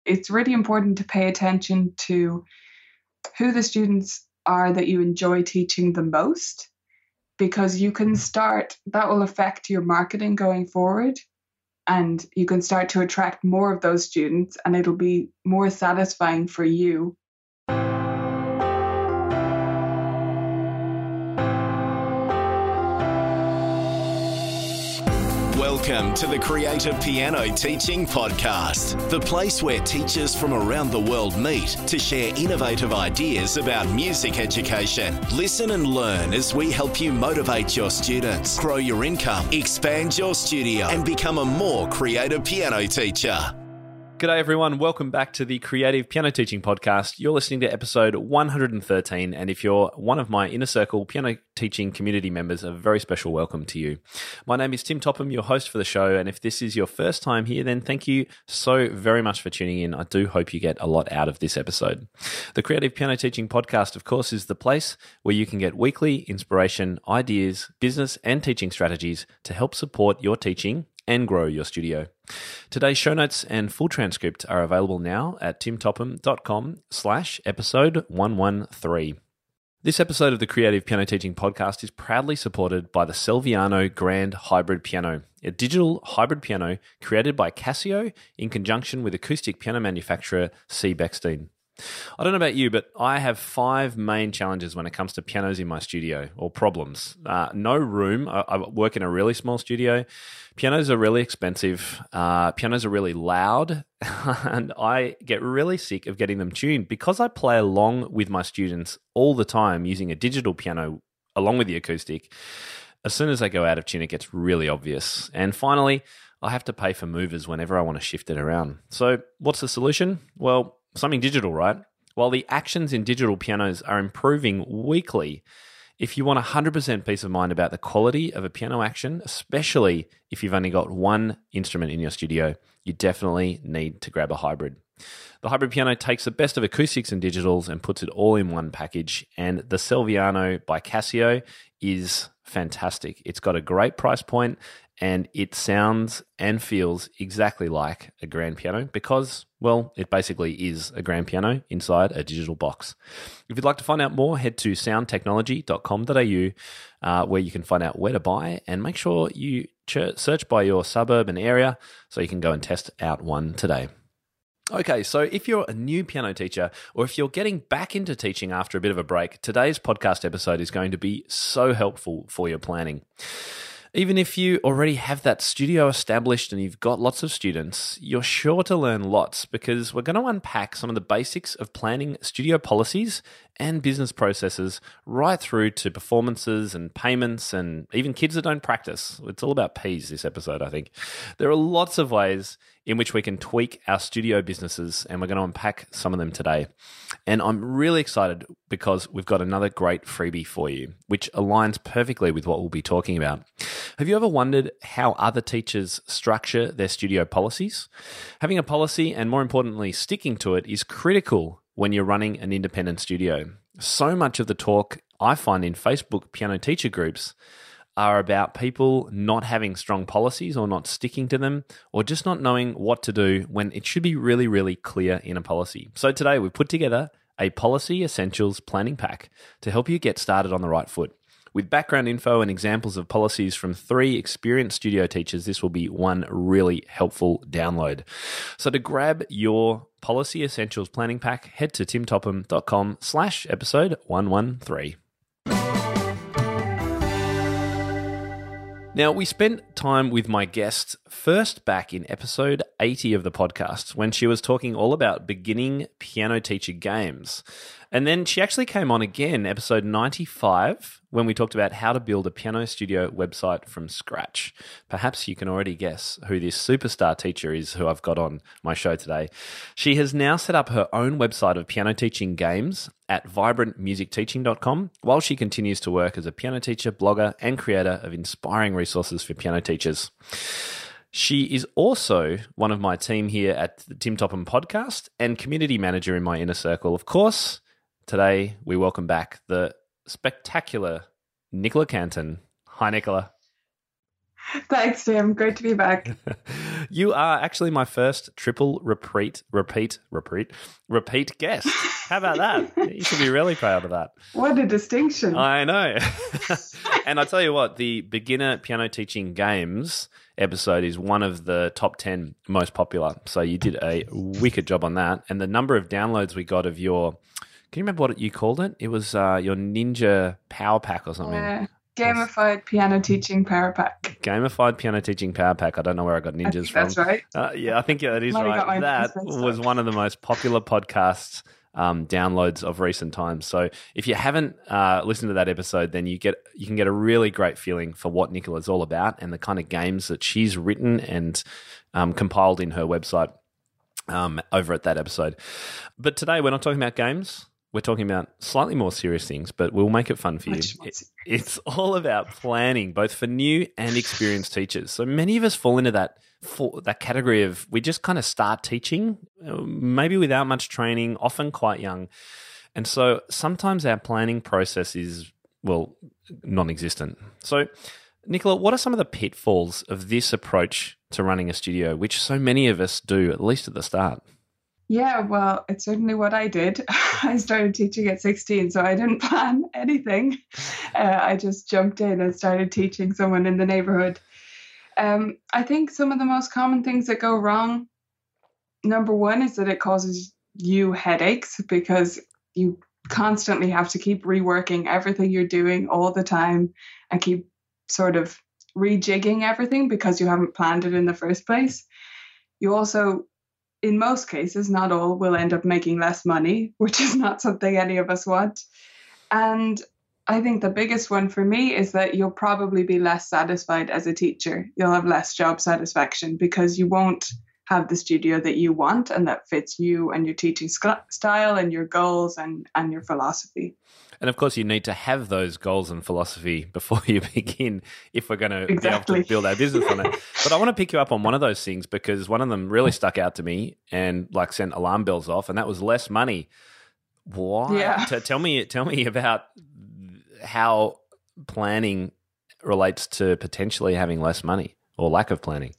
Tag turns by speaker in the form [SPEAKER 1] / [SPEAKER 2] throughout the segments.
[SPEAKER 1] it's really important to pay attention to who the students are that you enjoy teaching the most, because that will affect your marketing going forward, and you can start to attract more of those students, and it'll be more satisfying for you.
[SPEAKER 2] Welcome to the Creative Piano Teaching Podcast, the place where teachers from around the world meet to share innovative ideas about music education. Listen and learn as we help you motivate your students, grow your income, expand your studio, and become a more creative piano teacher.
[SPEAKER 3] G'day everyone, welcome back to the Creative Piano Teaching Podcast. You're listening to episode 113, and if you're one of my Inner Circle piano teaching community members, a very special welcome to you. My name is Tim Topham, your host for the show, and if this is your first time here, then thank you so very much for tuning in. I do hope you get a lot out of this episode. The Creative Piano Teaching Podcast, of course, is the place where you can get weekly inspiration, ideas, business and teaching strategies to help support your teaching and grow your studio. Today's show notes and full transcript are available now at timtopham.com/episode 113. This episode of the Creative Piano Teaching Podcast is proudly supported by the Celviano Grand Hybrid Piano, a digital hybrid piano created by Casio in conjunction with acoustic piano manufacturer C. Bechstein. I don't know about you, but I have 5 main challenges when it comes to pianos in my studio, or problems. No room. I work in a really small studio. Pianos are really expensive. Pianos are really loud, and I get really sick of getting them tuned because I play along with my students all the time using a digital piano along with the acoustic. As soon as I go out of tune, it gets really obvious. And finally, I have to pay for movers whenever I want to shift it around. So what's the solution? Well, something digital, right? While the actions in digital pianos are improving weekly, if you want 100% peace of mind about the quality of a piano action, especially if you've only got one instrument in your studio, you definitely need to grab a hybrid. The hybrid piano takes the best of acoustics and digitals and puts it all in one package, and the Celviano by Casio is fantastic. It's got a great price point, and it sounds and feels exactly like a grand piano because, well, it basically is a grand piano inside a digital box. If you'd like to find out more, head to soundtechnology.com.au where you can find out where to buy, and make sure you search by your suburb and area so you can go and test out one today. Okay, so if you're a new piano teacher or if you're getting back into teaching after a bit of a break, today's podcast episode is going to be so helpful for your planning. Even if you already have that studio established and you've got lots of students, you're sure to learn lots because we're going to unpack some of the basics of planning studio policies and business processes right through to performances and payments and even kids that don't practice. It's all about P's this episode, I think. There are lots of ways in which we can tweak our studio businesses, and we're going to unpack some of them today. And I'm really excited because we've got another great freebie for you, which aligns perfectly with what we'll be talking about. Have you ever wondered how other teachers structure their studio policies? Having a policy, and more importantly, sticking to it, is critical when you're running an independent studio. So much of the talk I find in Facebook piano teacher groups are about people not having strong policies or not sticking to them or just not knowing what to do when it should be really, really clear in a policy. So today we put together a Policy Essentials Planning Pack to help you get started on the right foot. With background info and examples of policies from 3 experienced studio teachers, this will be one really helpful download. So to grab your Policy Essentials Planning Pack, head to timtopham.com/episode 113. Now, we spent time with my guest first back in episode 80 of the podcast when she was talking all about beginning piano teacher games. And then she actually came on again, episode 95, when we talked about how to build a piano studio website from scratch. Perhaps you can already guess who this superstar teacher is who I've got on my show today. She has now set up her own website of piano teaching games at vibrantmusicteaching.com while she continues to work as a piano teacher, blogger, and creator of inspiring resources for piano teachers. She is also one of my team here at the Tim Topham podcast and community manager in my inner circle. Of course, today we welcome back the spectacular Nicola Canton. Hi, Nicola.
[SPEAKER 1] Thanks, Tim. Great to be back.
[SPEAKER 3] You are actually my first triple repeat guest. How about that? You should be really proud of that.
[SPEAKER 1] What a distinction.
[SPEAKER 3] I know. And I tell you what, the beginner piano teaching games episode is one of the top 10 most popular. So you did a wicked job on that. And the number of downloads we got of your, can you remember what you called it? It was your Ninja Power Pack or something.
[SPEAKER 1] Gamified Piano Teaching Power Pack.
[SPEAKER 3] Gamified Piano Teaching Power Pack. I don't know where I got ninjas from.
[SPEAKER 1] That's right.
[SPEAKER 3] Yeah, I think that is right. That was one of the most popular podcasts downloads of recent times. So if you haven't listened to that episode, then you can get a really great feeling for what Nicola's all about and the kind of games that she's written and compiled in her website over at that episode. But today we're not talking about games. We're talking about slightly more serious things, but we'll make it fun for you. It's all about planning, both for new and experienced teachers. So many of us fall into that category of we just kind of start teaching, maybe without much training, often quite young. And so sometimes our planning process is, well, non-existent. So, Nicola, what are some of the pitfalls of this approach to running a studio, which so many of us do, at least at the start?
[SPEAKER 1] Yeah, well, it's certainly what I did. I started teaching at 16, so I didn't plan anything. I just jumped in and started teaching someone in the neighborhood. I think some of the most common things that go wrong, number one, is that it causes you headaches because you constantly have to keep reworking everything you're doing all the time and keep sort of rejigging everything because you haven't planned it in the first place. You also, in most cases, not all, will end up making less money, which is not something any of us want. And I think the biggest one for me is that you'll probably be less satisfied as a teacher. You'll have less job satisfaction because you won't have the studio that you want and that fits you and your teaching style and your goals and your philosophy.
[SPEAKER 3] And of course, you need to have those goals and philosophy before you begin if we're going to be able to build our business on it. But I want to pick you up on one of those things because one of them really stuck out to me and like sent alarm bells off, and that was less money. Why?
[SPEAKER 1] Yeah.
[SPEAKER 3] Tell me about how planning relates to potentially having less money or lack of planning.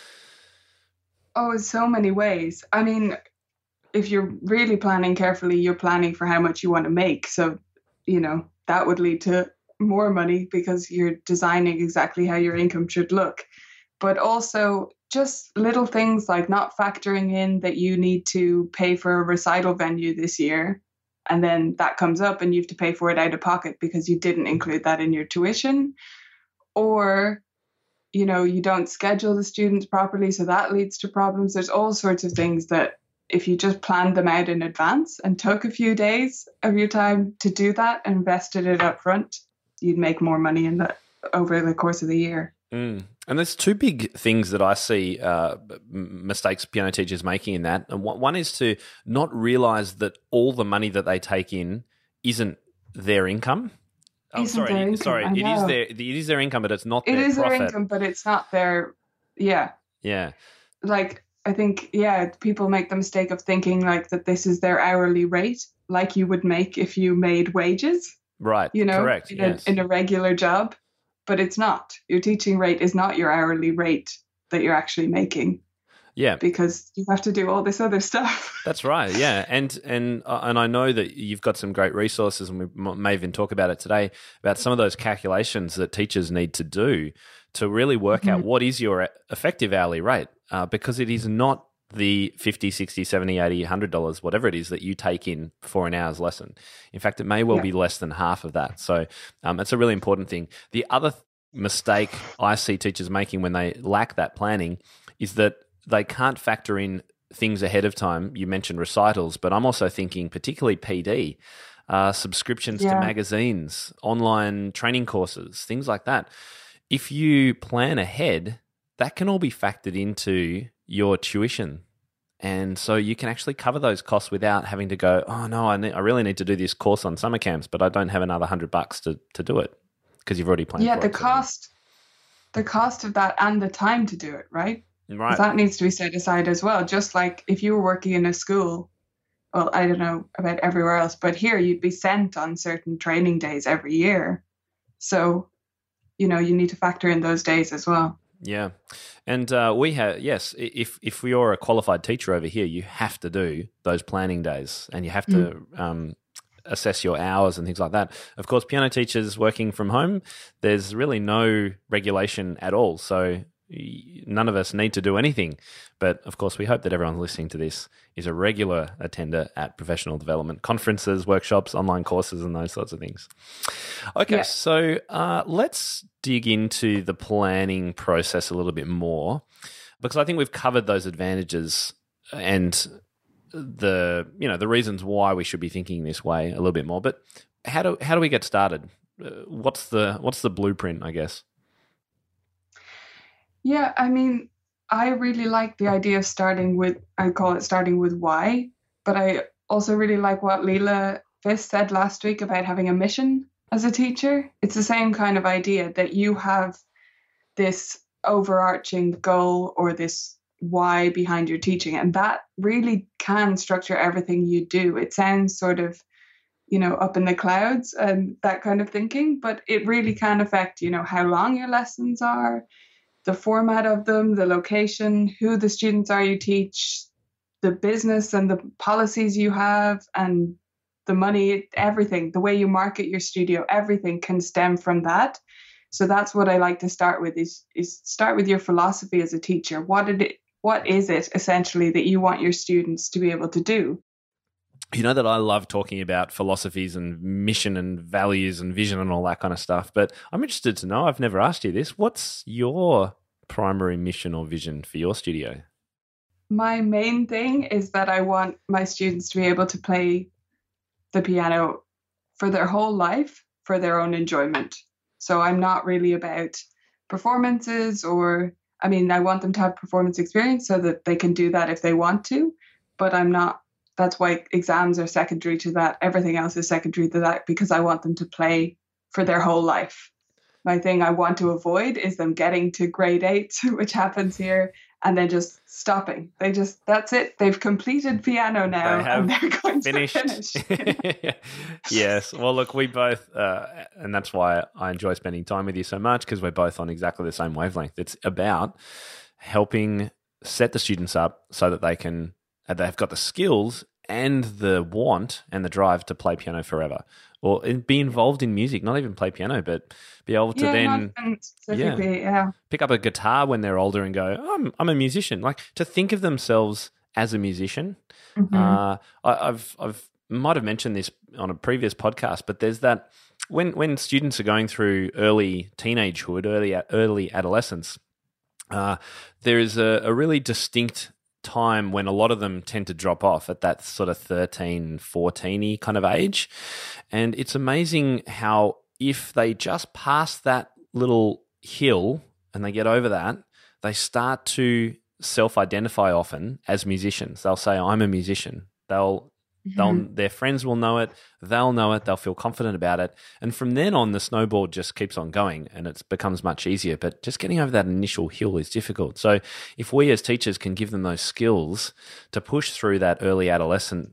[SPEAKER 1] Oh, in so many ways. I mean, if you're really planning carefully, you're planning for how much you want to make. So, that would lead to more money because you're designing exactly how your income should look. But also just little things like not factoring in that you need to pay for a recital venue this year. And then that comes up and you have to pay for it out of pocket because you didn't include that in your tuition. Or, you don't schedule the students properly, so that leads to problems. There's all sorts of things that if you just planned them out in advance and took a few days of your time to do that and invested it up front, you'd make more money in that over the course of the year.
[SPEAKER 3] And there's two big things that I see mistakes piano teachers making in that. And one is to not realize that all the money that they take in isn't their income. Oh, sorry. It is their income, but it's not their profit.
[SPEAKER 1] It is their income, but it's not their, yeah.
[SPEAKER 3] Yeah.
[SPEAKER 1] Like, I think, people make the mistake of thinking like that this is their hourly rate, like you would make if you made wages.
[SPEAKER 3] Right. Correct.
[SPEAKER 1] In a regular job. But it's not. Your teaching rate is not your hourly rate that you're actually making.
[SPEAKER 3] Yeah.
[SPEAKER 1] Because you have to do all this other stuff.
[SPEAKER 3] That's right. Yeah. And I know that you've got some great resources, and we may even talk about it today, about some of those calculations that teachers need to do to really work out what is your effective hourly rate, because it is not the $50, $60, $70, $80, $100, whatever it is that you take in for an hour's lesson. In fact, it may well be less than half of that. So it's a really important thing. The other mistake I see teachers making when they lack that planning is that they can't factor in things ahead of time. You mentioned recitals, but I'm also thinking particularly PD, subscriptions to magazines, online training courses, things like that. If you plan ahead, that can all be factored into your tuition. And so you can actually cover those costs without having to go, oh no, I really need to do this course on summer camps, but I don't have another $100 to do it because you've already planned for it.
[SPEAKER 1] Yeah, the cost of that and the time to do it, right?
[SPEAKER 3] Right.
[SPEAKER 1] That needs to be set aside as well. Just like if you were working in a school, well, I don't know about everywhere else, but here you'd be sent on certain training days every year. So you need to factor in those days as well.
[SPEAKER 3] Yeah. And we have, yes, if you're a qualified teacher over here, you have to do those planning days, and you have to assess your hours and things like that. Of course, piano teachers working from home, there's really no regulation at all. So none of us need to do anything. But of course, we hope that everyone listening to this is a regular attender at professional development conferences, workshops, online courses, and those sorts of things. Okay, so let's dig into the planning process a little bit more, because I think we've covered those advantages and the reasons why we should be thinking this way a little bit more. But how do we get started? What's the blueprint, I guess?
[SPEAKER 1] Yeah, I mean, I really like the idea of starting with why, but I also really like what Leela Fiss said last week about having a mission as a teacher. It's the same kind of idea that you have this overarching goal or this why behind your teaching, and that really can structure everything you do. It sounds sort of, up in the clouds and that kind of thinking, but it really can affect, how long your lessons are, the format of them, the location, who the students are you teach, the business and the policies you have, and the money, everything, the way you market your studio, everything can stem from that. So that's what I like to start with is start with your philosophy as a teacher. What is it essentially that you want your students to be able to do?
[SPEAKER 3] You know that I love talking about philosophies and mission and values and vision and all that kind of stuff, but I'm interested to know, I've never asked you this, what's your primary mission or vision for your studio?
[SPEAKER 1] My main thing is that I want my students to be able to play the piano for their whole life, for their own enjoyment. So I'm not really about performances I want them to have performance experience so that they can do that if they want to, but that's why exams are secondary to that. Everything else is secondary to that because I want them to play for their whole life. My thing I want to avoid is them getting to grade 8, which happens here, and then just stopping. That's it. They've completed piano now, and they're going to finish.
[SPEAKER 3] Yes. Well, look, we both, and that's why I enjoy spending time with you so much, because we're both on exactly the same wavelength. It's about helping set the students up so that they've got the skills and the want and the drive to play piano forever, or be involved in music, not even play piano, but be able to pick up a guitar when they're older and go, I'm a musician. Like, to think of themselves as a musician. Mm-hmm. I've might have mentioned this on a previous podcast, but there's that when students are going through early teenagehood, early adolescence, there is a really distinct time when a lot of them tend to drop off at that sort of 13, 14-y kind of age. And it's amazing how if they just pass that little hill and they get over that, they start to self-identify often as musicians. They'll say, I'm a musician. Their friends will know it. They'll know it. They'll feel confident about it. And from then on, the snowball just keeps on going and it becomes much easier. But just getting over that initial hill is difficult. So if we as teachers can give them those skills to push through that early adolescent,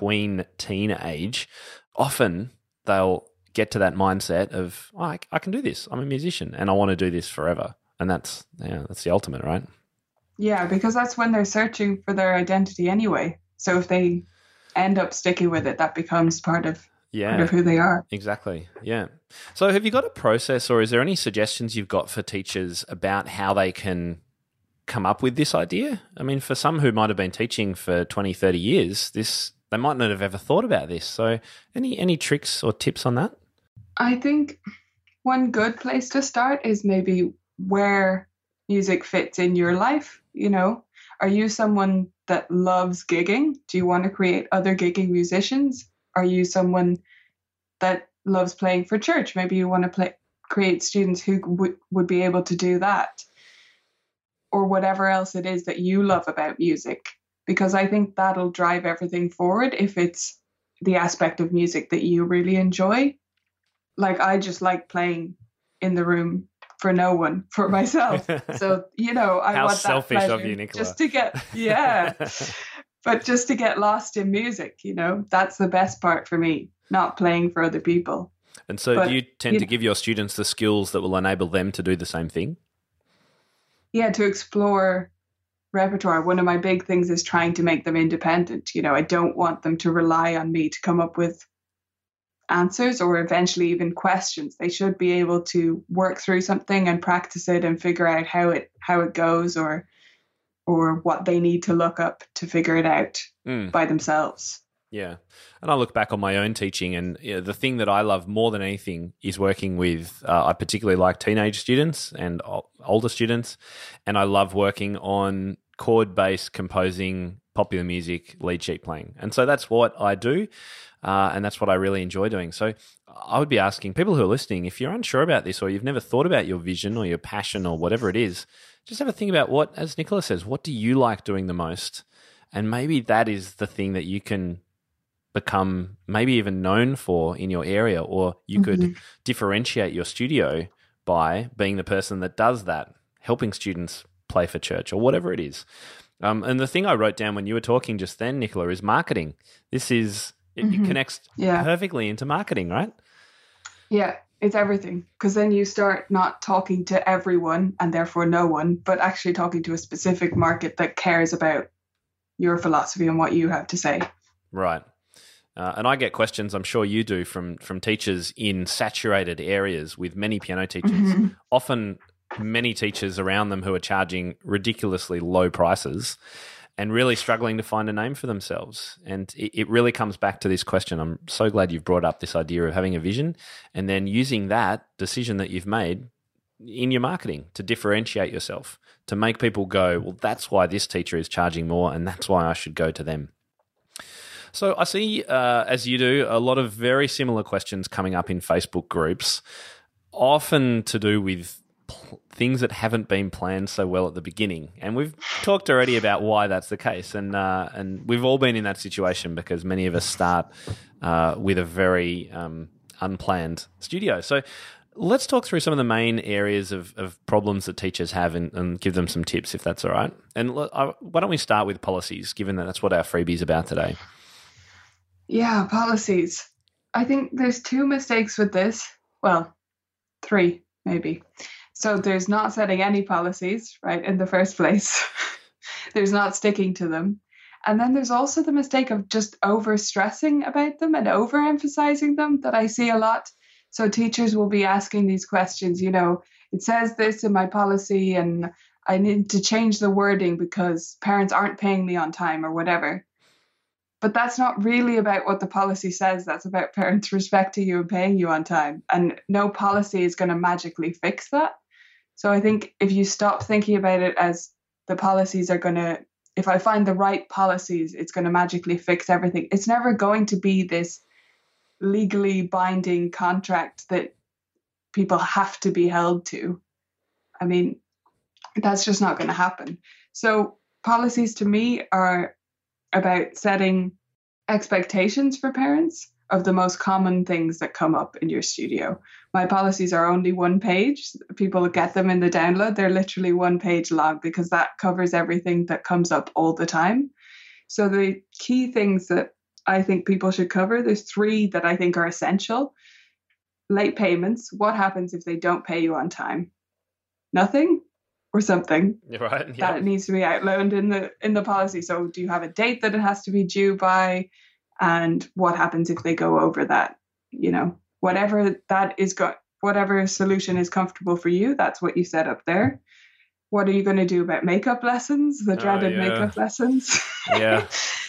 [SPEAKER 3] teen age, often they'll get to that mindset of, I can do this. I'm a musician and I want to do this forever. And that's the ultimate, right?
[SPEAKER 1] Yeah, because that's when they're searching for their identity anyway. So if they end up sticking with it, that becomes part of who they are.
[SPEAKER 3] Exactly. Yeah. So have you got a process, or is there any suggestions you've got for teachers about how they can come up with this idea? I mean, for some who might have been teaching for 20, 30 years, they might not have ever thought about this. So any tricks or tips on that?
[SPEAKER 1] I think one good place to start is maybe where music fits in your life. Are you someone that loves gigging? Do you want to create other gigging musicians? Are you someone that loves playing for church? Maybe you want to create students who would be able to do that, or whatever else it is that you love about music, because I think that'll drive everything forward if it's the aspect of music that you really enjoy. Like, I just like playing in the room for no one, for myself. So, I
[SPEAKER 3] How
[SPEAKER 1] want that
[SPEAKER 3] selfish
[SPEAKER 1] pleasure
[SPEAKER 3] of you, Nicola.
[SPEAKER 1] just to get, but just to get lost in music, that's the best part for me, not playing for other people.
[SPEAKER 3] And so
[SPEAKER 1] But,
[SPEAKER 3] do you tend to give your students the skills that will enable them to do the same thing?
[SPEAKER 1] Yeah, to explore repertoire. One of my big things is trying to make them independent. I don't want them to rely on me to come up with answers or eventually even questions. They should be able to work through something and practice it and figure out how it goes, or what they need to look up to figure it out by themselves.
[SPEAKER 3] Yeah. And I look back on my own teaching, and the thing that I love more than anything is working with, I particularly like teenage students and older students, and I love working on chord-based composing, popular music, lead sheet playing. And so that's what I do, and that's what I really enjoy doing. So I would be asking people who are listening, if you're unsure about this or you've never thought about your vision or your passion or whatever it is, just have a think about what, as Nicola says, what do you like doing the most? And maybe that is the thing that you can become maybe even known for in your area, or you could differentiate your studio by being the person that does that, helping students play for church or whatever it is. And the thing I wrote down when you were talking just then, Nicola, is marketing. This is, it connects perfectly into marketing, right?
[SPEAKER 1] Yeah, it's everything. Because then you start not talking to everyone and therefore no one, but actually talking to a specific market that cares about your philosophy and what you have to say.
[SPEAKER 3] Right. And I get questions, I'm sure you do, from teachers in saturated areas with many piano teachers, often many teachers around them who are charging ridiculously low prices and really struggling to find a name for themselves. And it really comes back to this question. I'm so glad you've brought up this idea of having a vision and then using that decision that you've made in your marketing to differentiate yourself, to make people go, well, that's why this teacher is charging more and that's why I should go to them. So I see, as you do, a lot of very similar questions coming up in Facebook groups, often to do with things that haven't been planned so well at the beginning. And we've talked already about why that's the case. And we've all been in that situation because many of us start with a very unplanned studio. So let's talk through some of the main areas of problems that teachers have and give them some tips, if that's all right. And why don't we start with policies, given that that's what our freebie is about today?
[SPEAKER 1] Yeah, policies. I think there's 2 mistakes with this. Well, 3 maybe. So there's not setting any policies, right, in the first place. There's not sticking to them. And then there's also the mistake of just over-stressing about them and overemphasizing them that I see a lot. So teachers will be asking these questions, it says this in my policy and I need to change the wording because parents aren't paying me on time or whatever. But that's not really about what the policy says. That's about parents respecting you and paying you on time. And no policy is going to magically fix that. So I think if you stop thinking about it as the policies are going to, if I find the right policies, it's going to magically fix everything. It's never going to be this legally binding contract that people have to be held to. I mean, that's just not going to happen. So policies to me are about setting expectations for parents of the most common things that come up in your studio. My policies are only 1 page. People get them in the download. They're literally 1 page long because that covers everything that comes up all the time. So the key things that I think people should cover, there's 3 that I think are essential. Late payments. What happens if they don't pay you on time? Nothing or something.
[SPEAKER 3] Right. Yeah.
[SPEAKER 1] That needs to be outlined in the policy. So do you have a date that it has to be due by? And what happens if they go over that? Whatever that is, whatever solution is comfortable for you, that's what you set up there. What are you going to do about makeup lessons? The dreaded makeup lessons.
[SPEAKER 3] Yeah.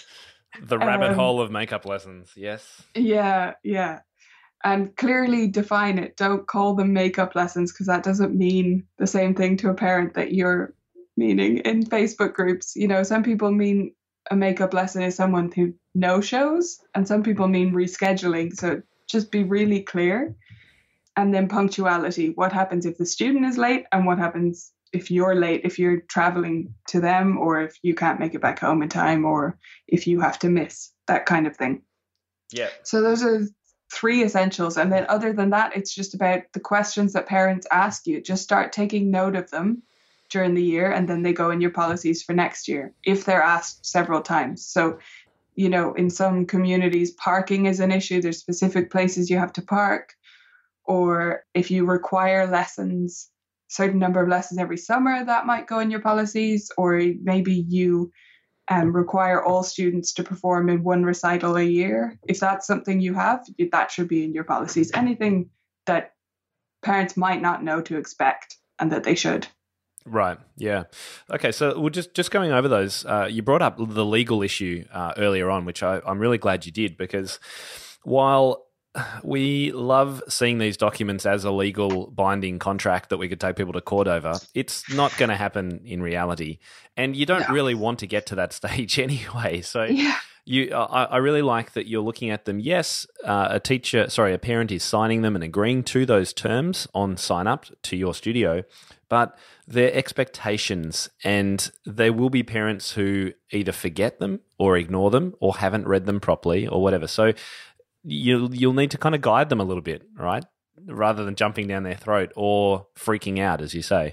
[SPEAKER 3] The rabbit hole of makeup lessons. Yes.
[SPEAKER 1] Yeah. Yeah. And clearly define it. Don't call them makeup lessons because that doesn't mean the same thing to a parent that you're meaning in Facebook groups. Some people mean a makeup lesson is someone who no-shows and some people mean rescheduling. So just be really clear. And then punctuality. What happens if the student is late and what happens if you're late, if you're traveling to them or if you can't make it back home in time or if you have to miss, that kind of thing.
[SPEAKER 3] Yeah.
[SPEAKER 1] So those are 3 essentials. And then other than that, it's just about the questions that parents ask you. Just start taking note of them during the year and then they go in your policies for next year if they're asked several times. So, in some communities, parking is an issue. There's specific places you have to park. or if you require lessons, certain number of lessons every summer, that might go in your policies, or maybe you require all students to perform in one recital a year. If that's something you have, that should be in your policies. Anything that parents might not know to expect and that they should.
[SPEAKER 3] Right. Yeah. Okay. So we're just going over those. You brought up the legal issue earlier on, which I'm really glad you did, because while we love seeing these documents as a legal binding contract that we could take people to court over, it's not going to happen in reality. And you don't really want to get to that stage anyway. So I really like that you're looking at them. Yes, a parent is signing them and agreeing to those terms on sign up to your studio, but their expectations, and there will be parents who either forget them or ignore them or haven't read them properly or whatever. So you'll need to kind of guide them a little bit, right? Rather than jumping down their throat or freaking out, as you say.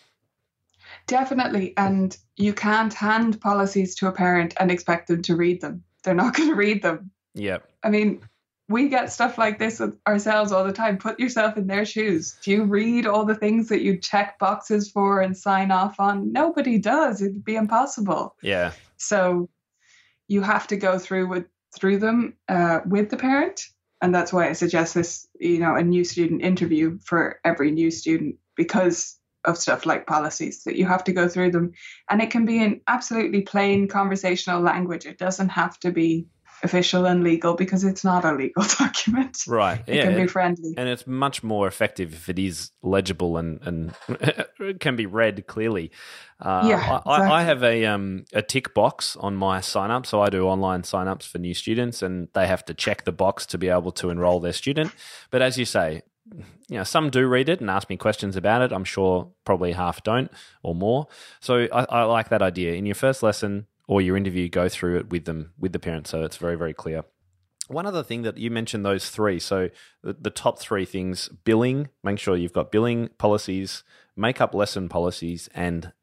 [SPEAKER 1] Definitely. And you can't hand policies to a parent and expect them to read them. They're not going to read them.
[SPEAKER 3] Yeah.
[SPEAKER 1] I mean, we get stuff like this ourselves all the time. Put yourself in their shoes. Do you read all the things that you check boxes for and sign off on? Nobody does. It'd be impossible.
[SPEAKER 3] Yeah.
[SPEAKER 1] So you have to go through them with the parent. And that's why I suggest this, a new student interview for every new student, because of stuff like policies, that you have to go through them. And it can be in absolutely plain conversational language. It doesn't have to be official and legal, because it's not a legal document.
[SPEAKER 3] Right.
[SPEAKER 1] It can be friendly.
[SPEAKER 3] And it's much more effective if it is legible and it can be read clearly.
[SPEAKER 1] Exactly.
[SPEAKER 3] I have a tick box on my sign-up. So I do online sign-ups for new students, and they have to check the box to be able to enroll their student. But as you say, some do read it and ask me questions about it. I'm sure probably half don't or more. So I like that idea. In your first lesson or your interview, go through it with them, with the parents, so it's very, very clear. One other thing that you mentioned, those three. So the top three things: billing, make sure you've got billing policies, make up lesson policies, and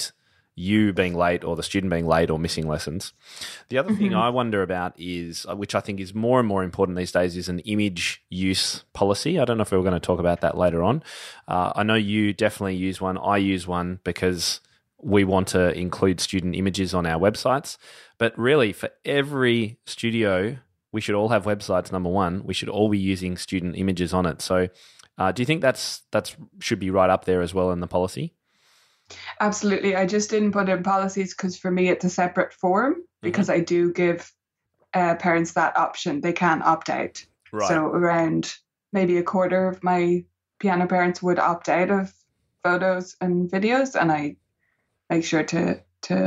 [SPEAKER 3] you being late or the student being late or missing lessons. The other thing I wonder about is, which I think is more and more important these days, is an image use policy. I don't know if we were going to talk about that later on. I know you definitely use one. I use one because we want to include student images on our websites. But really, for every studio, we should all have websites, number one. We should all be using student images on it. So do you think that's should be right up there as well in the policy?
[SPEAKER 1] Absolutely. I just didn't put in policies because for me it's a separate form, because I do give parents that option. They can opt out.
[SPEAKER 3] Right.
[SPEAKER 1] So around maybe a quarter of my piano parents would opt out of photos and videos, and I make sure to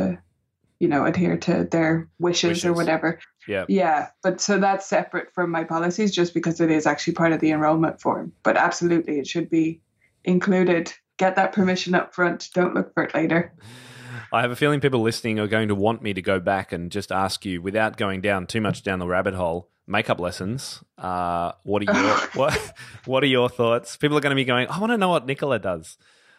[SPEAKER 1] adhere to their wishes or whatever.
[SPEAKER 3] Yeah.
[SPEAKER 1] Yeah. But so that's separate from my policies, just because it is actually part of the enrollment form. But absolutely, it should be included. Get that permission up front. Don't look for it later.
[SPEAKER 3] I have a feeling people listening are going to want me to go back and just ask you, without going down too much down the rabbit hole, makeup lessons. What are your thoughts? People are going to be going, I want to know what Nicola does.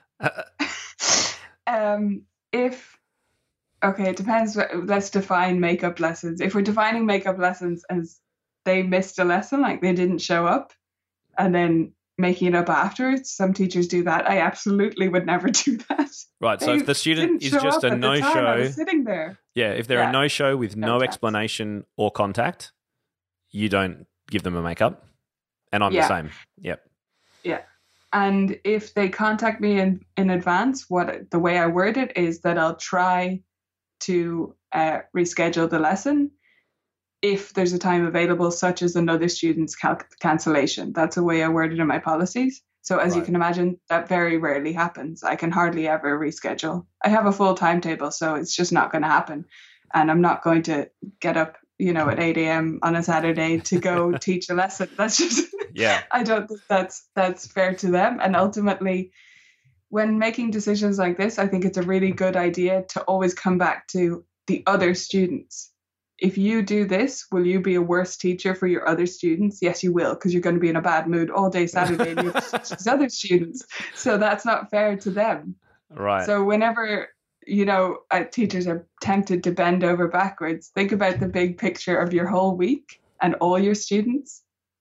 [SPEAKER 1] It depends. Let's define makeup lessons. If we're defining makeup lessons as they missed a lesson, like they didn't show up, and then making it up afterwards, some teachers do that. I absolutely would never do that.
[SPEAKER 3] Right. So if the student is just a no-show,
[SPEAKER 1] I was sitting there.
[SPEAKER 3] Yeah. If they're a no-show with no explanation or contact, you don't give them a makeup. And I'm the same. Yep.
[SPEAKER 1] Yeah. And if they contact me in advance, the way I word it is that I'll try to reschedule the lesson if there's a time available, such as another student's cancellation. That's the way I word it in my policies. So as you can imagine, that very rarely happens. I can hardly ever reschedule. I have a full timetable, so it's just not going to happen. And I'm not going to get up, at 8 a.m. on a Saturday to go teach a lesson. That's just, I don't think that's fair to them. And ultimately, when making decisions like this, I think it's a really good idea to always come back to the other students. If you do this, will you be a worse teacher for your other students? Yes, you will, because you're going to be in a bad mood all day Saturday and you have to teach these other students. So that's not fair to them.
[SPEAKER 3] Right.
[SPEAKER 1] So whenever, teachers are tempted to bend over backwards, think about the big picture of your whole week and all your students,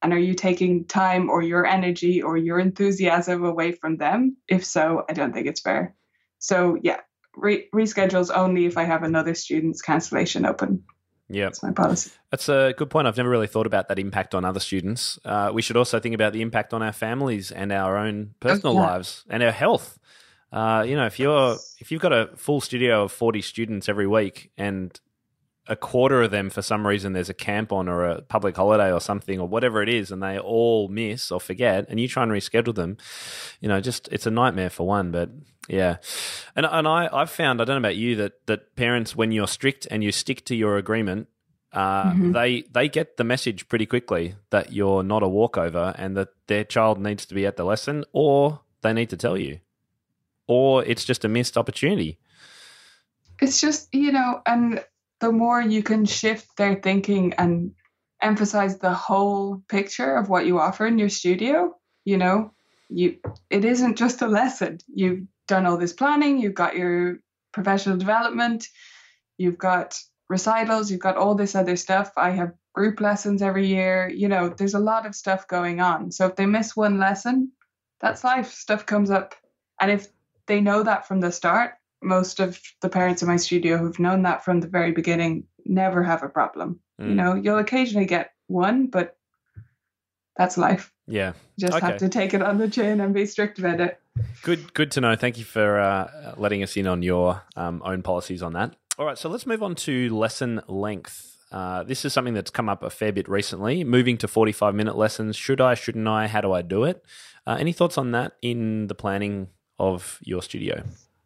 [SPEAKER 1] And are you taking time or your energy or your enthusiasm away from them? If so, I don't think it's fair. So yeah, reschedules only if I have another student's cancellation open.
[SPEAKER 3] Yeah,
[SPEAKER 1] that's my policy.
[SPEAKER 3] That's a good point. I've never really thought about that impact on other students. We should also think about the impact on our families and our own personal lives and our health. If you've got a full studio of 40 students every week and a quarter of them, for some reason, there's a camp on or a public holiday or something or whatever it is, and they all miss or forget, and you try and reschedule them, it's a nightmare for one. But yeah, and I've found, I don't know about you, that parents, when you're strict and you stick to your agreement, they get the message pretty quickly that you're not a walkover and that their child needs to be at the lesson, or they need to tell you, or it's just a missed opportunity.
[SPEAKER 1] It's just, and the more you can shift their thinking and emphasize the whole picture of what you offer in your studio, it isn't just a lesson. You've done all this planning, you've got your professional development, you've got recitals, you've got all this other stuff. I have group lessons every year. There's a lot of stuff going on. So if they miss one lesson, that's life. Stuff comes up. And if they know that from the start, most of the parents in my studio who've known that from the very beginning never have a problem. You'll occasionally get one, but that's life.
[SPEAKER 3] Yeah.
[SPEAKER 1] You just have to take it on the chin and be strict about it.
[SPEAKER 3] Good to know. Thank you for letting us in on your own policies on that. All right, so let's move on to lesson length. This is something that's come up a fair bit recently, moving to 45-minute lessons. Should I, shouldn't I? How do I do it? Any thoughts on that in the planning of your studio?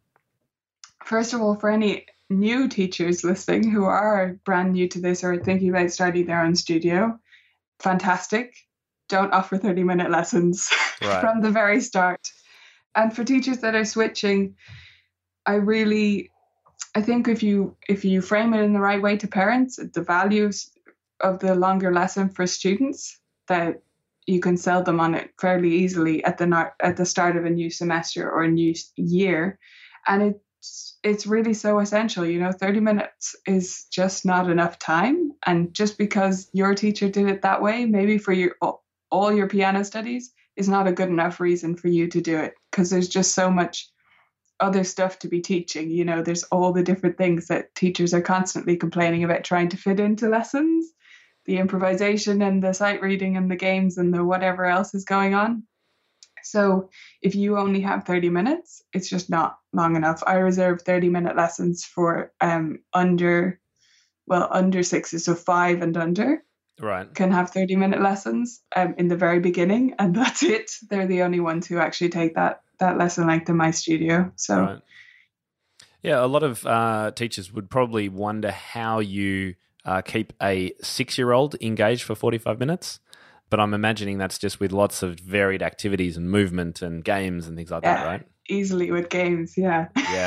[SPEAKER 1] First of all, for any new teachers listening who are brand new to this or thinking about starting their own studio, fantastic. Don't offer 30-minute lessons from the very start. And for teachers that are switching, I think if you frame it in the right way to parents, the values of the longer lesson for students, that you can sell them on it fairly easily at the start of a new semester or a new year. And it's really so essential. 30 minutes is just not enough time. And just because your teacher did it that way, maybe for all your piano studies, is not a good enough reason for you to do it, because there's just so much other stuff to be teaching. There's all the different things that teachers are constantly complaining about trying to fit into lessons, the improvisation and the sight reading and the games and the whatever else is going on. So if you only have 30 minutes, it's just not long enough. I reserve 30-minute lessons for under sixes, so 5 and under.
[SPEAKER 3] Right.
[SPEAKER 1] Can have 30-minute lessons in the very beginning, and that's it. They're the only ones who actually take that lesson length in my studio. So,
[SPEAKER 3] right. Yeah, a lot of teachers would probably wonder how you keep a 6-year-old engaged for 45 minutes. But I'm imagining that's just with lots of varied activities and movement and games and things like that, right?
[SPEAKER 1] Easily with games, yeah.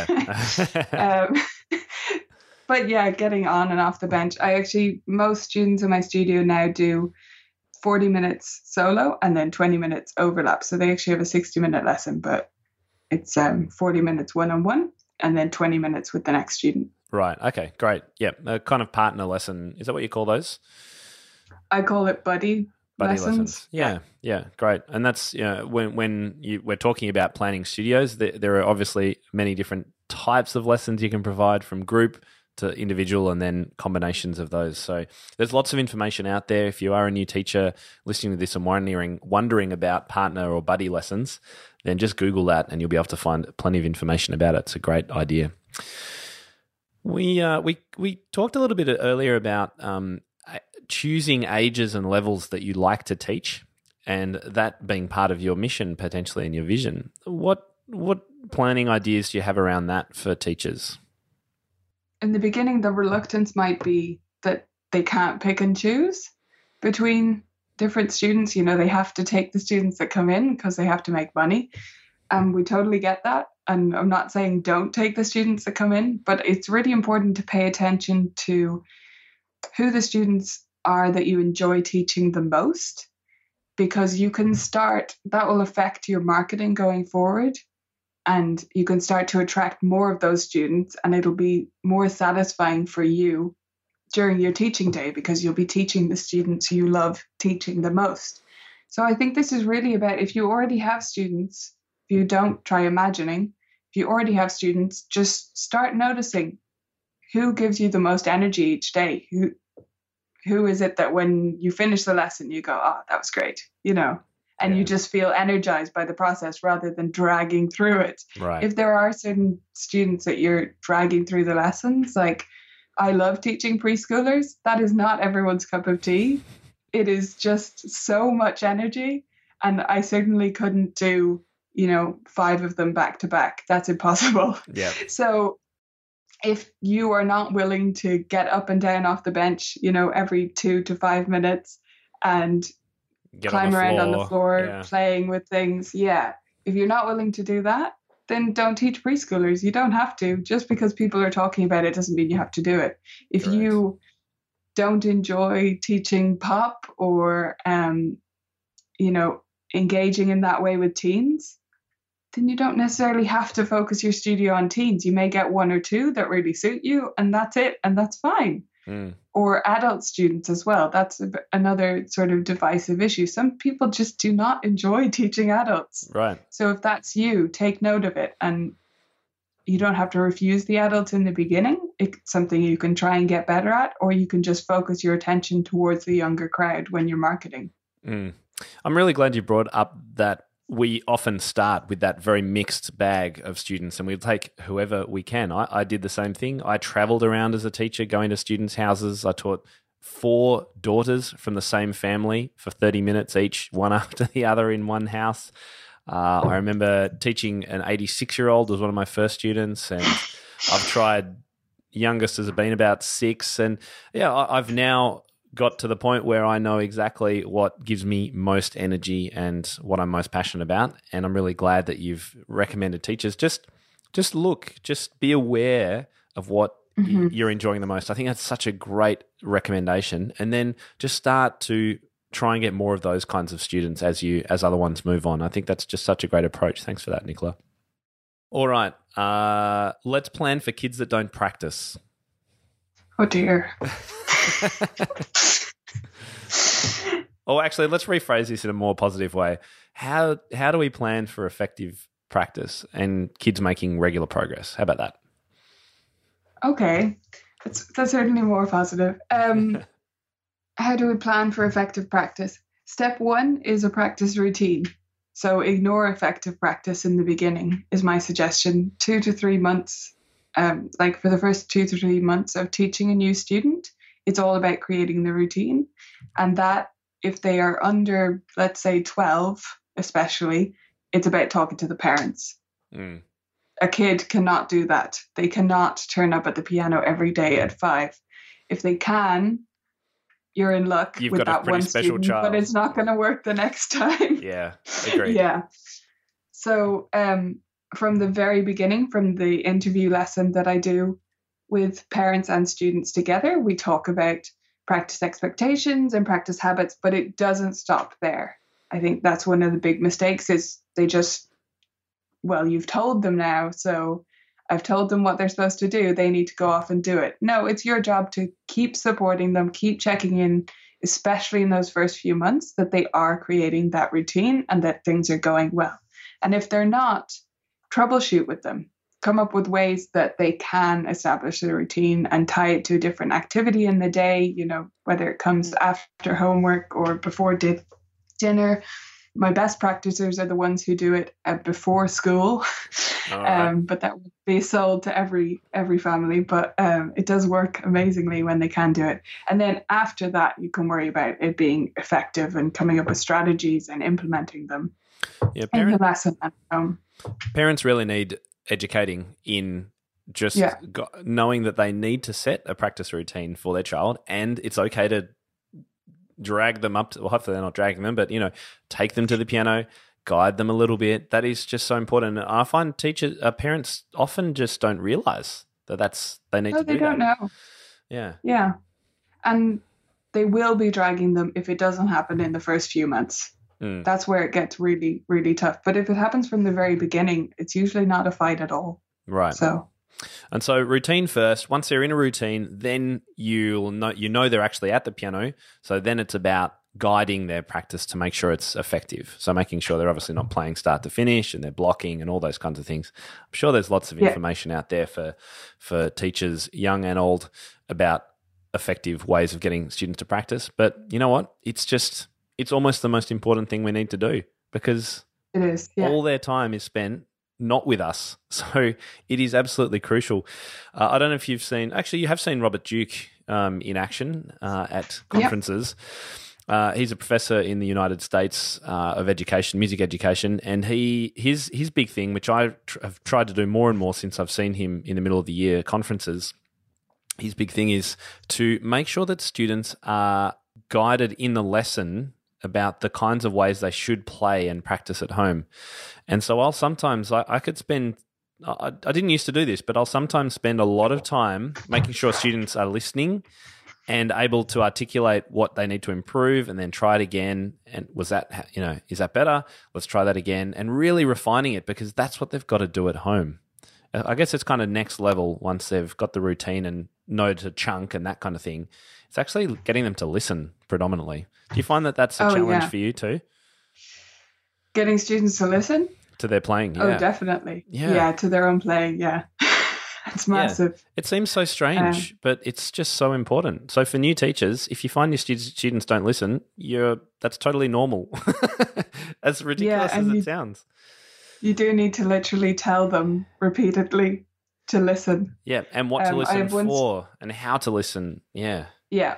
[SPEAKER 3] Yeah.
[SPEAKER 1] But yeah, getting on and off the bench. Most students in my studio now do 40 minutes solo and then 20 minutes overlap. So they actually have a 60-minute lesson, but it's 40 minutes one-on-one and then 20 minutes with the next student.
[SPEAKER 3] Right. Okay, great. Yeah, a kind of partner lesson. Is that what you call those?
[SPEAKER 1] I call it buddy lessons.
[SPEAKER 3] Yeah, great. And that's when we're talking about planning studios, there are obviously many different types of lessons you can provide, from group to individual and then combinations of those. So there's lots of information out there. If you are a new teacher listening to this and wondering about partner or buddy lessons, then just Google that and you'll be able to find plenty of information about it. It's a great idea. We talked a little bit earlier about choosing ages and levels that you like to teach, and that being part of your mission potentially and your vision. What planning ideas do you have around that for teachers?
[SPEAKER 1] In the beginning, the reluctance might be that they can't pick and choose between different students. They have to take the students that come in because they have to make money. And we totally get that. And I'm not saying don't take the students that come in, but it's really important to pay attention to who the students are that you enjoy teaching the most, because that will affect your marketing going forward. And you can start to attract more of those students, and it'll be more satisfying for you during your teaching day because you'll be teaching the students you love teaching the most. So I think this is really about, if you already have students, if you don't try imagining, if you already have students, just start noticing who gives you the most energy each day. Who is it that when you finish the lesson, you go, oh, that was great, and you just feel energized by the process rather than dragging through it.
[SPEAKER 3] Right.
[SPEAKER 1] If there are certain students that you're dragging through the lessons, like I love teaching preschoolers, that is not everyone's cup of tea. It is just so much energy. And I certainly couldn't do, 5 of them back to back. That's impossible.
[SPEAKER 3] Yeah.
[SPEAKER 1] So if you are not willing to get up and down off the bench, every 2 to 5 minutes and climb around on the floor, playing with things. Yeah. If you're not willing to do that, then don't teach preschoolers. You don't have to. Just because people are talking about it doesn't mean you have to do it. If you don't enjoy teaching pop or, engaging in that way with teens, then you don't necessarily have to focus your studio on teens. You may get 1 or 2 that really suit you, and that's it, and that's fine. Or adult students as well. That's another sort of divisive issue. Some people just do not enjoy teaching adults.
[SPEAKER 3] Right.
[SPEAKER 1] So if that's you, take note of it. And you don't have to refuse the adults in the beginning. It's something you can try and get better at, or you can just focus your attention towards the younger crowd when you're marketing.
[SPEAKER 3] I'm really glad you brought up that we often start with that very mixed bag of students, and we'll take whoever we can. I did the same thing. I traveled around as a teacher, going to students' houses. I taught 4 daughters from the same family for 30 minutes each, one after the other in one house. I remember teaching an 86-year-old was one of my first students, and I've tried youngest has been about 6. And I've now got to the point where I know exactly what gives me most energy and what I'm most passionate about. And I'm really glad that you've recommended teachers just be aware of what you're enjoying the most. I think that's such a great recommendation. And then just start to try and get more of those kinds of students as other ones move on. I think that's just such a great approach. Thanks for that, Nicola. All right. Let's plan for kids that don't practice.
[SPEAKER 1] Oh, dear.
[SPEAKER 3] Or actually, let's rephrase this in a more positive way. How do we plan for effective practice and kids making regular progress? How about that?
[SPEAKER 1] Okay. That's certainly more positive. How do we plan for effective practice? Step 1 is a practice routine. So ignore effective practice in the beginning is my suggestion. 2 to 3 months, like for the first 2 to 3 months of teaching a new student, it's all about creating the routine. And that, if they are under, let's say 12, especially, it's about talking to the parents. A kid cannot do that. They cannot turn up at the piano every day at 5. If they can, you're in luck. You've with got that one special student, child. But it's not going to work the next time.
[SPEAKER 3] Yeah, agreed.
[SPEAKER 1] Yeah. So from the very beginning, from the interview lesson that I do with parents and students together, we talk about practice expectations and practice habits, but it doesn't stop there. I think that's one of the big mistakes is they just, well, you've told them now, so I've told them what they're supposed to do. They need to go off and do it. No, it's your job to keep supporting them, keep checking in, especially in those first few months, that they are creating that routine and that things are going well. And if they're not, troubleshoot with them. Come up with ways that they can establish a routine and tie it to a different activity in the day, whether it comes after homework or before dinner. My best practicers are the ones who do it before school, right. But that would be sold to every family. But it does work amazingly when they can do it. And then after that, you can worry about it being effective and coming up with strategies and implementing them in the lesson at home.
[SPEAKER 3] Parents really need educating in just knowing that they need to set a practice routine for their child, and it's okay to drag them up to, well, hopefully they're not dragging them, but take them to the piano, guide them a little bit. That is just so important. I find parents often just don't realize that they need to do that.
[SPEAKER 1] They don't know. Yeah. And they will be dragging them if it doesn't happen in the first few months. That's where it gets really, really tough. But if it happens from the very beginning, it's usually not a fight at all.
[SPEAKER 3] Right. So routine first. Once they're in a routine, then you know they're actually at the piano. So then it's about guiding their practice to make sure it's effective. So making sure they're obviously not playing start to finish and they're blocking and all those kinds of things. I'm sure there's lots of information out there for teachers, young and old, about effective ways of getting students to practice. But you know what? It's almost the most important thing we need to do, because
[SPEAKER 1] it is.
[SPEAKER 3] All their time is spent not with us. So it is absolutely crucial. I don't know if you've seen, actually you have seen Robert Duke in action at conferences. He's a professor in the United States of education, music education, and his big thing, which I have tried to do more and more since I've seen him in the middle of the year conferences, his big thing is to make sure that students are guided in the lesson about the kinds of ways they should play and practice at home. And so I could spend, I didn't used to do this, but I'll sometimes spend a lot of time making sure students are listening and able to articulate what they need to improve, and then try it again. And is that better? Let's try that again, and really refining it, because that's what they've got to do at home. I guess it's kind of next level once they've got the routine and know to chunk and that kind of thing. It's actually getting them to listen predominantly. Do you find that that's a challenge for you too?
[SPEAKER 1] Getting students to listen?
[SPEAKER 3] To their playing, yeah.
[SPEAKER 1] Oh, definitely. Yeah, to their own playing, yeah. It's massive.
[SPEAKER 3] Yeah. It seems so strange, but it's just so important. So for new teachers, if you find your students don't listen, that's totally normal. As ridiculous as it sounds.
[SPEAKER 1] You do need to literally tell them repeatedly to listen.
[SPEAKER 3] Yeah, and what to listen for and how to listen. Yeah.
[SPEAKER 1] Yeah.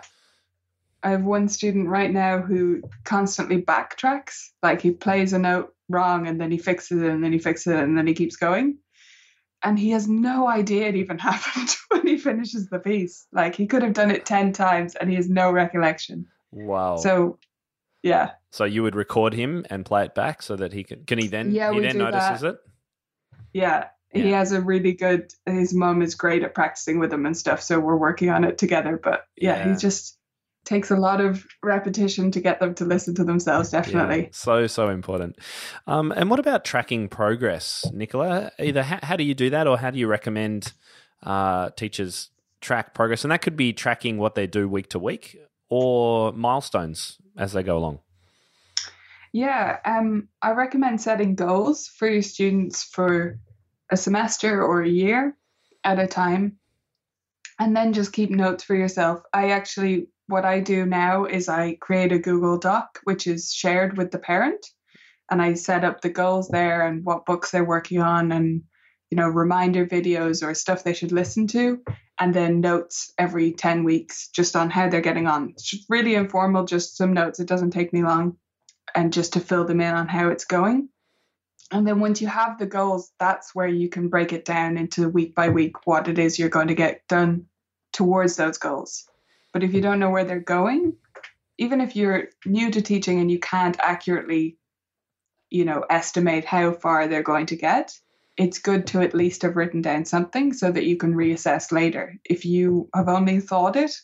[SPEAKER 1] I have one student right now who constantly backtracks. Like, he plays a note wrong and then he fixes it and then he fixes it and then he keeps going. And he has no idea it even happened when he finishes the piece. Like, he could have done it 10 times and he has no recollection.
[SPEAKER 3] Wow.
[SPEAKER 1] So, yeah.
[SPEAKER 3] So you would record him and play it back so that he then notices it?
[SPEAKER 1] Yeah. He has a really good, his mum is great at practicing with him and stuff, so we're working on it together. But he just takes a lot of repetition to get them to listen to themselves, definitely.
[SPEAKER 3] Yeah, so important. And what about tracking progress, Nicola? Either how do you do that, or how do you recommend teachers track progress? And that could be tracking what they do week to week or milestones as they go along.
[SPEAKER 1] Yeah, I recommend setting goals for your students for a semester or a year at a time, and then just keep notes for yourself. What I do now is I create a Google Doc, which is shared with the parent, and I set up the goals there and what books they're working on, and reminder videos or stuff they should listen to, and then notes every 10 weeks just on how they're getting on. It's just really informal, just some notes. It doesn't take me long, and just to fill them in on how it's going. And then once you have the goals, that's where you can break it down into week by week what it is you're going to get done towards those goals. But if you don't know where they're going, even if you're new to teaching and you can't accurately, estimate how far they're going to get, it's good to at least have written down something so that you can reassess later. If you have only thought it,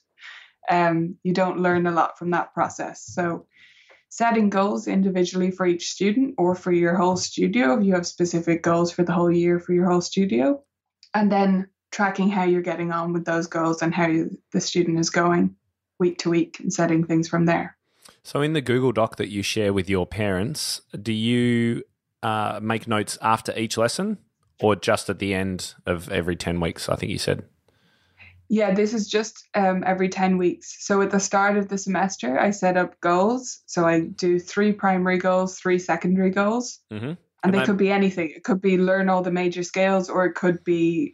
[SPEAKER 1] you don't learn a lot from that process. So setting goals individually for each student or for your whole studio, if you have specific goals for the whole year for your whole studio, and then tracking how you're getting on with those goals and how the student is going week to week, and setting things from there.
[SPEAKER 3] So in the Google Doc that you share with your parents, do you make notes after each lesson or just at the end of every 10 weeks, I think you said?
[SPEAKER 1] Yeah, this is just every 10 weeks. So at the start of the semester, I set up goals. So I do 3 primary goals, 3 secondary goals. Mm-hmm. And they could be anything. It could be learn all the major scales, or it could be,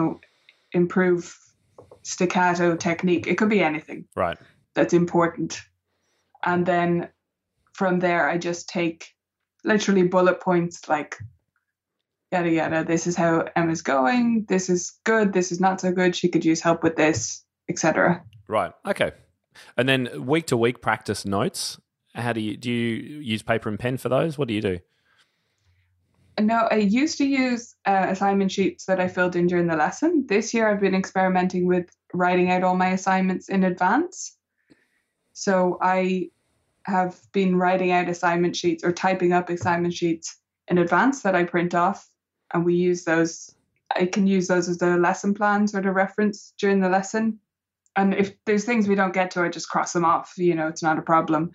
[SPEAKER 1] improve staccato technique. It could be anything.
[SPEAKER 3] Right.
[SPEAKER 1] That's important. And then from there, I just take literally bullet points like, yada, yada. This is how Emma's going. This is good. This is not so good. She could use help with this, etc.
[SPEAKER 3] Right. Okay. And then week to week practice notes. Do you use paper and pen for those? What do you do?
[SPEAKER 1] No, I used to use assignment sheets that I filled in during the lesson. This year I've been experimenting with writing out all my assignments in advance. So I have been writing out assignment sheets or typing up assignment sheets in advance that I print off, and we use those. I can use those as a lesson plan sort of reference during the lesson. And if there's things we don't get to, I just cross them off. It's not a problem.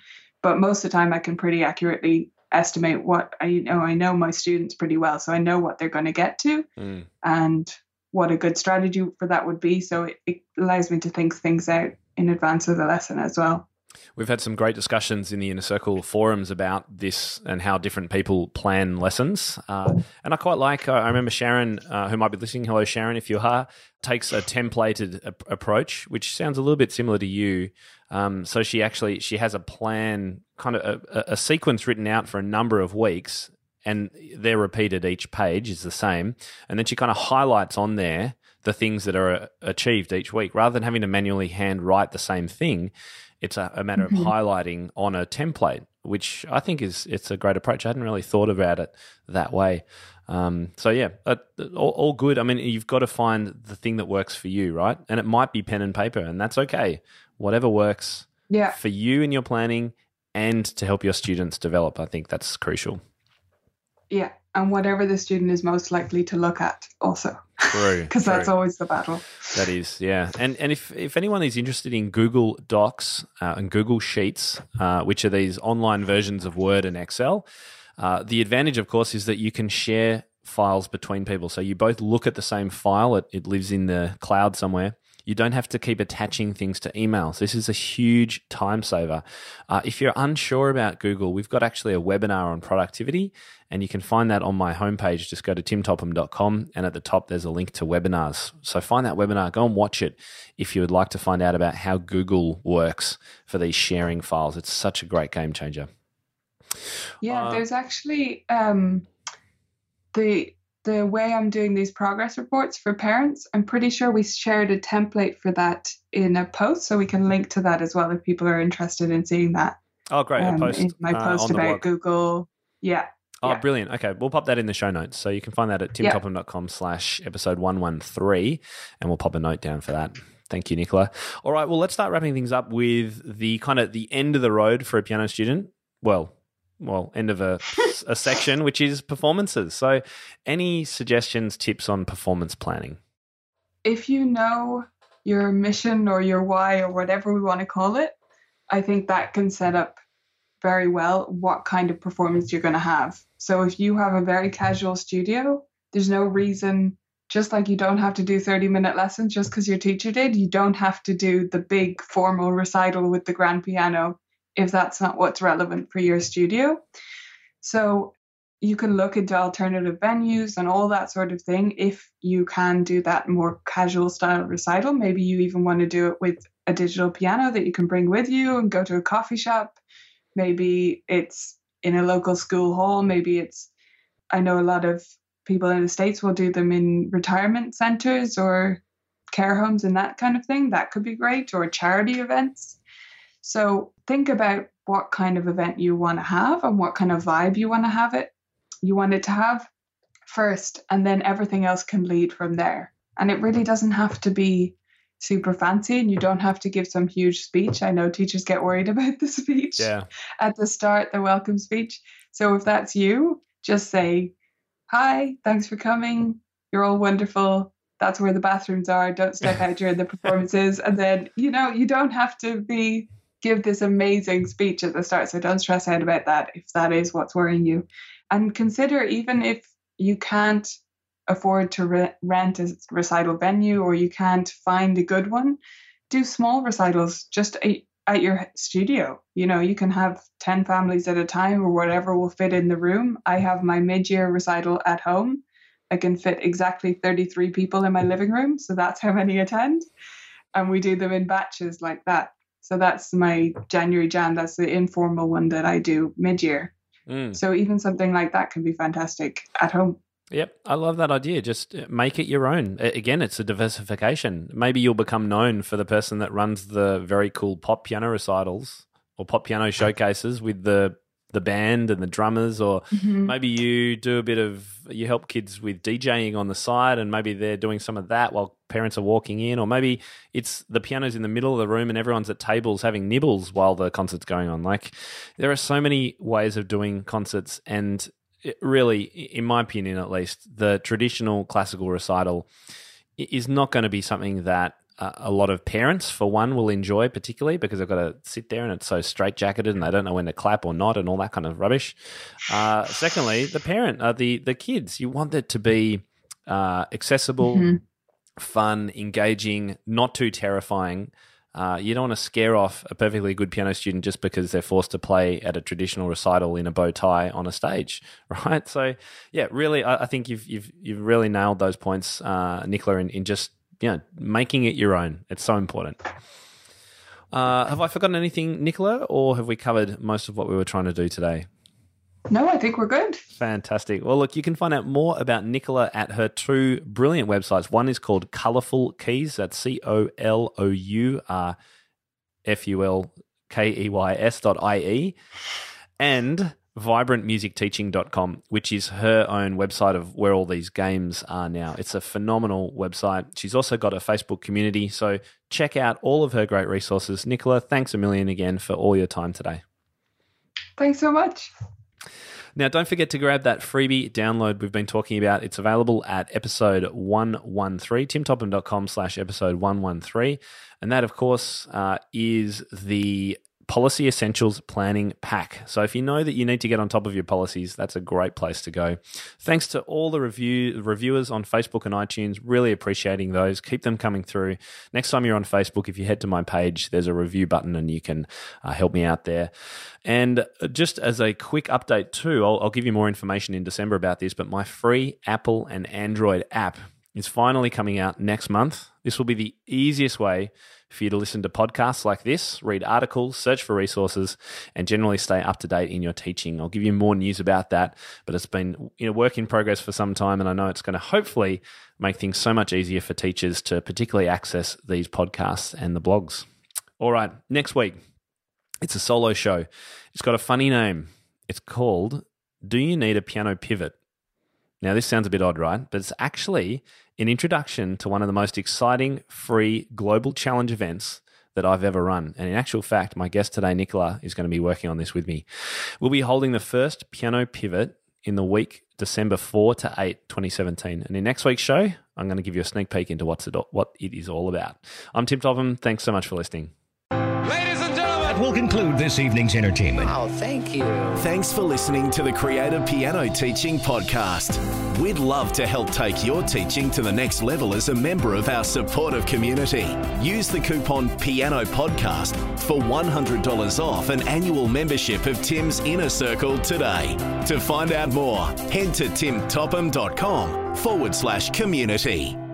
[SPEAKER 1] But most of the time I can pretty accurately estimate what I know my students pretty well. So I know what they're going to get to and what a good strategy for that would be. So it allows me to think things out in advance of the lesson as well.
[SPEAKER 3] We've had some great discussions in the Inner Circle forums about this and how different people plan lessons. And I quite like, I remember Sharon, who might be listening, hello Sharon, if you are, takes a templated approach, which sounds a little bit similar to you. So she has a plan, kind of a sequence written out for a number of weeks, and they're repeated, each page is the same. And then she kind of highlights on there the things that are achieved each week. Rather than having to manually hand write the same thing, it's a matter of highlighting on a template, which I think it's a great approach. I hadn't really thought about it that way. So yeah, all good. I mean, you've got to find the thing that works for you, right? And it might be pen and paper, and that's okay. Whatever works for you in your planning and to help your students develop, I think that's crucial.
[SPEAKER 1] Yeah, and whatever the student is most likely to look at also.
[SPEAKER 3] True.
[SPEAKER 1] Because that's always the battle.
[SPEAKER 3] That is, yeah. And if anyone is interested in Google Docs and Google Sheets, which are these online versions of Word and Excel, the advantage, of course, is that you can share files between people. So you both look at the same file. It lives in the cloud somewhere. You don't have to keep attaching things to emails. This is a huge time saver. If you're unsure about Google, we've got actually a webinar on productivity, and you can find that on my homepage. Just go to timtopham.com, and at the top there's a link to webinars. So find that webinar, go and watch it if you would like to find out about how Google works for these sharing files. It's such a great game changer.
[SPEAKER 1] Yeah, there's actually the way I'm doing these progress reports for parents, I'm pretty sure we shared a template for that in a post, so we can link to that as well if people are interested in seeing that.
[SPEAKER 3] Oh, great. A post
[SPEAKER 1] in my post about Google. Yeah.
[SPEAKER 3] Oh, yeah. Brilliant. Okay, we'll pop that in the show notes. So you can find that at timtopham.com/episode 113, and we'll pop a note down for that. Thank you, Nicola. All right, well, let's start wrapping things up with the kind of the end of the road for a piano student. Well, end of a section, which is performances. So any suggestions, tips on performance planning?
[SPEAKER 1] If you know your mission or your why or whatever we want to call it, I think that can set up very well what kind of performance you're going to have. So if you have a very casual studio, there's no reason, just like you don't have to do 30-minute lessons just because your teacher did, you don't have to do the big formal recital with the grand piano if that's not what's relevant for your studio. So you can look into alternative venues and all that sort of thing if you can do that more casual style recital. Maybe you even want to do it with a digital piano that you can bring with you and go to a coffee shop. Maybe it's in a local school hall. Maybe I know a lot of people in the States will do them in retirement centers or care homes and that kind of thing. That could be great, or charity events. So think about what kind of event you want to have and what kind of vibe you want it to have first, and then everything else can lead from there. And it really doesn't have to be super fancy, and you don't have to give some huge speech. I know teachers get worried about the speech at the start, the welcome speech. So if that's you, just say, hi, thanks for coming. You're all wonderful. That's where the bathrooms are. Don't step out during the performances. And then, you don't have to give this amazing speech at the start. So don't stress out about that if that is what's worrying you. And consider, even if you can't afford to rent a recital venue or you can't find a good one, do small recitals just at your studio. You can have 10 families at a time or whatever will fit in the room. I have my mid-year recital at home. I can fit exactly 33 people in my living room. So that's how many attend. And we do them in batches like that. So that's my January Jam. That's the informal one that I do mid-year. So even something like that can be fantastic at home.
[SPEAKER 3] Yep, I love that idea. Just make it your own. Again, it's a diversification. Maybe you'll become known for the person that runs the very cool pop piano recitals or pop piano showcases with the band and the drummers, or maybe you help kids with DJing on the side, and maybe they're doing some of that while parents are walking in, or maybe it's the piano's in the middle of the room and everyone's at tables having nibbles while the concert's going on. Like, there are so many ways of doing concerts, and it really, in my opinion at least, the traditional classical recital is not going to be something that a lot of parents, for one, will enjoy particularly because they've got to sit there and it's so straitjacketed and they don't know when to clap or not and all that kind of rubbish. Secondly, the parent, the kids, you want it to be accessible, fun, engaging, not too terrifying. You don't want to scare off a perfectly good piano student just because they're forced to play at a traditional recital in a bow tie on a stage, right? So, yeah, really, I think you've really nailed those points, Nicola, in just making it your own. It's so important. Have I forgotten anything, Nicola, or have we covered most of what we were trying to do today?
[SPEAKER 1] No, I think we're good.
[SPEAKER 3] Fantastic. Well, look, you can find out more about Nicola at her two brilliant websites. One is called Colourful Keys. That's COLOURFULKEYS.IE. And vibrantmusicteaching.com, which is her own website of where all these games are now. It's a phenomenal website. She's also got a Facebook community, so check out all of her great resources. Nicola, thanks a million again for all your time today.
[SPEAKER 1] Thanks so much.
[SPEAKER 3] Now, don't forget to grab that freebie download we've been talking about. It's available at episode 113, timtopham.com/episode 113. And that, of course, is the Policy Essentials Planning Pack. So if you know that you need to get on top of your policies, that's a great place to go. Thanks to all the reviewers on Facebook and iTunes. Really appreciating those. Keep them coming through. Next time you're on Facebook, if you head to my page, there's a review button and you can help me out there. And just as a quick update too, I'll give you more information in December about this, but my free Apple and Android app is finally coming out next month. This will be the easiest way for you to listen to podcasts like this, read articles, search for resources, and generally stay up to date in your teaching. I'll give you more news about that, but it's been work in progress for some time, and I know it's going to hopefully make things so much easier for teachers to particularly access these podcasts and the blogs. All right, next week, it's a solo show. It's got a funny name. It's called Do You Need a Piano Pivot? Now, this sounds a bit odd, right? But it's actually an introduction to one of the most exciting free global challenge events that I've ever run. And in actual fact, my guest today, Nicola, is going to be working on this with me. We'll be holding the first piano pivot in the week December 4 to 8, 2017. And in next week's show, I'm going to give you a sneak peek into what it is all about. I'm Tim Topham. Thanks so much for listening.
[SPEAKER 4] Will conclude this evening's entertainment.
[SPEAKER 5] Oh, thank you.
[SPEAKER 2] Thanks for listening to the Creative Piano Teaching Podcast. We'd love to help take your teaching to the next level as a member of our supportive community. Use the coupon Piano Podcast for $100 off an annual membership of Tim's Inner Circle today. To find out more, head to timtopham.com/community.